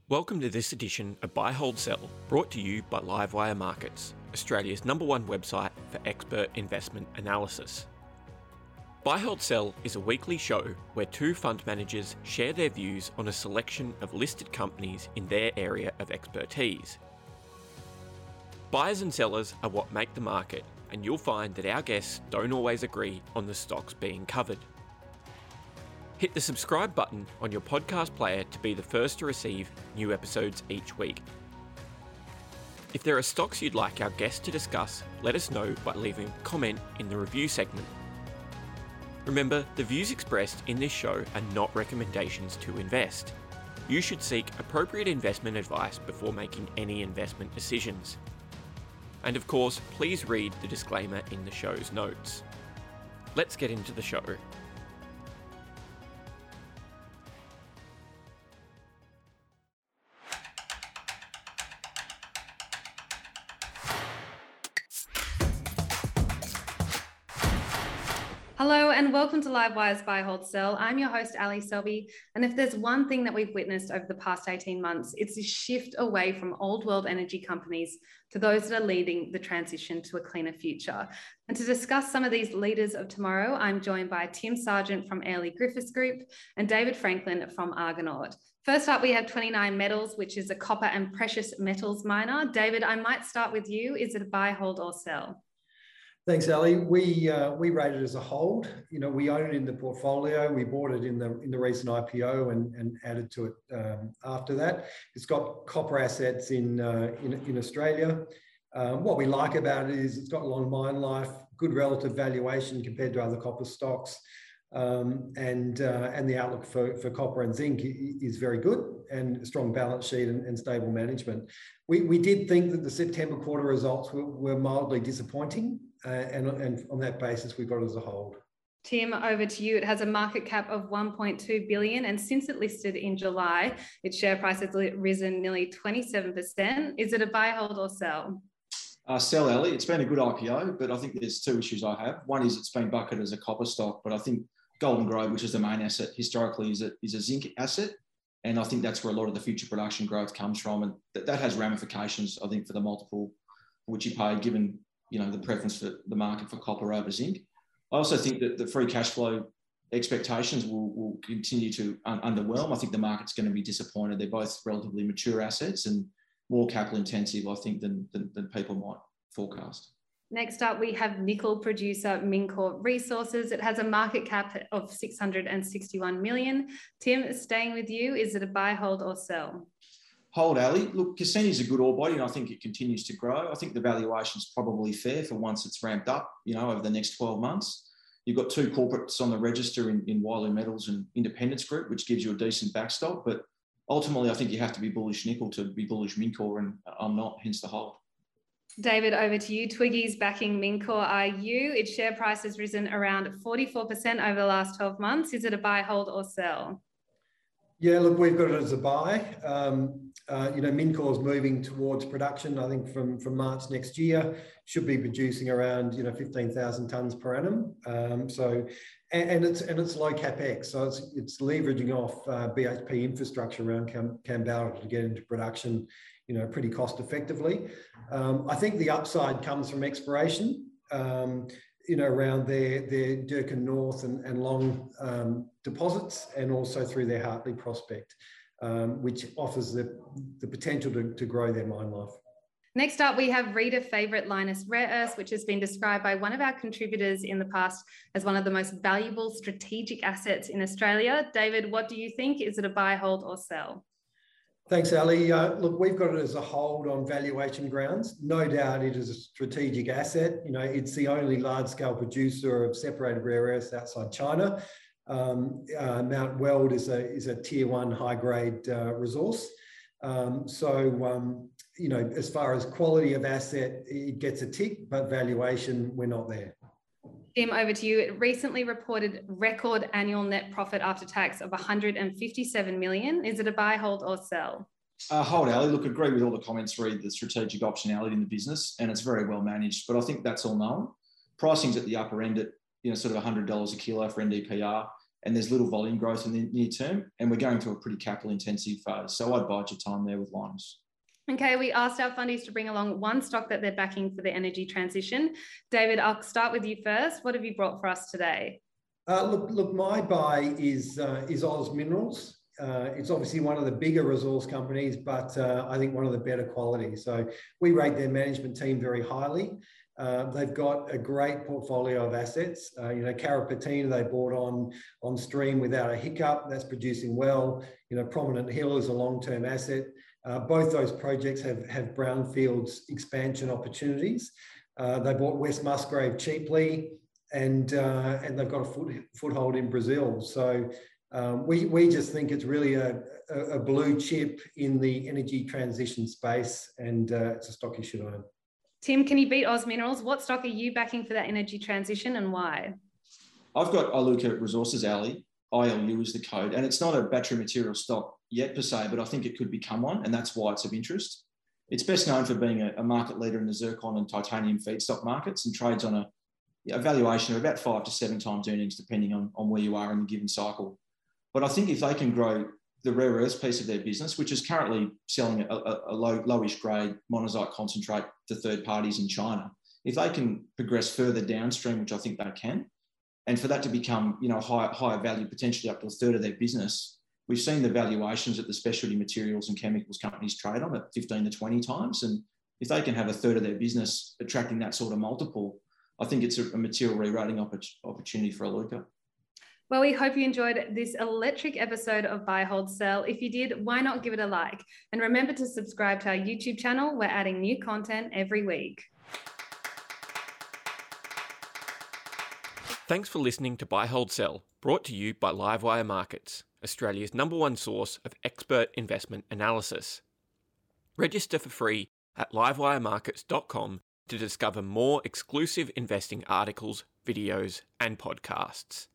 Welcome to this edition of Buy, Hold, Sell, brought to you by Livewire Markets, Australia's #1 website for expert investment analysis. Buy, Hold, Sell is a weekly show where two fund managers share their views on a selection of listed companies in their area of expertise. Buyers and sellers are what make the market, and you'll find that our guests don't always agree on the stocks being covered. Hit the subscribe button on your podcast player to be the first to receive new episodes each week. If there are stocks you'd like our guests to discuss, let us know by leaving a comment in the review segment. Remember, the views expressed in this show are not recommendations to invest. You should seek appropriate investment advice before making any investment decisions. And of course, please read the disclaimer in the show's notes. Let's get into the show. Hello and welcome to Livewire's Buy, Hold, Sell. I'm your host, Ali Selby, and if there's one thing that we've witnessed over the past 18 months, it's a shift away from old world energy companies to those that are leading the transition to a cleaner future. And to discuss some of these leaders of tomorrow, I'm joined by Tim Sargent from Airlie Griffiths Group and David Franklin from Argonaut. First up, we have 29Metals, which is a copper and precious metals miner. David, I might start with you. Is it a buy, hold, or sell? Thanks, Ali. We rate it as a hold. We own it in the portfolio. We bought it in the recent IPO and added to it after that. It's got copper assets in Australia. What we like about it is it's got long mine life, good relative valuation compared to other copper stocks, and the outlook for copper and zinc is very good, and a strong balance sheet and stable management. We did think that the September quarter results were mildly disappointing. And on that basis, we got it as a hold. Tim, over to you. It has a market cap of 1.2 billion, and since it listed in July, its share price has risen nearly 27%. Is it a buy, hold, or sell? Sell, Ali. It's been a good IPO, but I think there's two issues I have. One is it's been bucketed as a copper stock, but I think Golden Grove, which is the main asset, historically is a zinc asset, and I think that's where a lot of the future production growth comes from, and that has ramifications, I think, for the multiple which you pay, given the preference for the market for copper over zinc. I also think that the free cash flow expectations will continue to underwhelm. I think the market's going to be disappointed. They're both relatively mature assets and more capital intensive, I think, than people might forecast. Next up, we have nickel producer Mincor Resources. It has a market cap of 661 million. Tim, staying with you, is it a buy, hold, or sell? Hold, Ali. Look, Cassini's a good ore body, and I think it continues to grow. I think the valuation's probably fair for once it's ramped up, over the next 12 months. You've got two corporates on the register in Wyloo Metals and Independence Group, which gives you a decent backstop. But ultimately, I think you have to be bullish nickel to be bullish Mincor, and I'm not, hence the hold. David, over to you. Twiggy's backing Mincor. Are you? Its share price has risen around 44% over the last 12 months. Is it a buy, hold, or sell? Yeah, look, we've got it as a buy. Mincor is moving towards production. I think from March next year, should be producing around 15,000 tonnes per annum. And it's low capex, so it's leveraging off BHP infrastructure around Kambalda to get into production, pretty cost effectively. I think the upside comes from exploration. Around their Durkin North and Long deposits, and also through their Hartley prospect, which offers the potential to grow their mine life. Next up, we have reader favourite Lynas Rare Earths, which has been described by one of our contributors in the past as one of the most valuable strategic assets in Australia. David, what do you think? Is it a buy, hold, or sell? Thanks, Ali. Look, we've got it as a hold on valuation grounds. No doubt it is a strategic asset. It's the only large-scale producer of separated rare earths outside China. Mount Weld is a tier 1 high-grade resource. As far as quality of asset, it gets a tick, but valuation, we're not there. Tim, over to you. It recently reported record annual net profit after tax of 157 million. Is it a buy, hold, or sell? Hold, Ali. Look, agree with all the comments, read the strategic optionality in the business, and it's very well managed, but I think that's all known. Pricing's at the upper end at, sort of $100 a kilo for NdPr. and there's little volume growth in the near term, and we're going through a pretty capital intensive phase. So I'd bide your time there with Lynas. Okay, we asked our fundies to bring along one stock that they're backing for the energy transition. David, I'll start with you first. What have you brought for us today? Look, my buy is Oz Minerals. It's obviously one of the bigger resource companies, but I think one of the better quality. So we rate their management team very highly. They've got a great portfolio of assets. Carrapateena they brought on stream without a hiccup. That's producing well. Prominent Hill is a long-term asset. Both those projects have brownfields expansion opportunities. They bought West Musgrave cheaply, and they've got a foothold in Brazil. So we just think it's really a blue chip in the energy transition space, and it's a stock you should own. Tim, can you beat Oz Minerals? What stock are you backing for that energy transition and why? I've got Iluka Resources, Ali. ILU is the code, and it's not a battery material stock yet per se, but I think it could become one, and that's why it's of interest. It's best known for being a market leader in the zircon and titanium feedstock markets and trades on a valuation of about 5 to 7 times earnings, depending on where you are in the given cycle. But I think if they can grow the rare earths piece of their business, which is currently selling a lowish grade monazite concentrate to third parties in China, if they can progress further downstream, which I think they can, and for that to become higher value, potentially up to a third of their business, we've seen the valuations that the specialty materials and chemicals companies trade on at 15 to 20 times. And if they can have a third of their business attracting that sort of multiple, I think it's a material re-rating opportunity for Iluka. Well, we hope you enjoyed this electric episode of Buy, Hold, Sell. If you did, why not give it a like? And remember to subscribe to our YouTube channel. We're adding new content every week. Thanks for listening to Buy, Hold, Sell, brought to you by Livewire Markets, Australia's #1 source of expert investment analysis. Register for free at livewiremarkets.com to discover more exclusive investing articles, videos, and podcasts.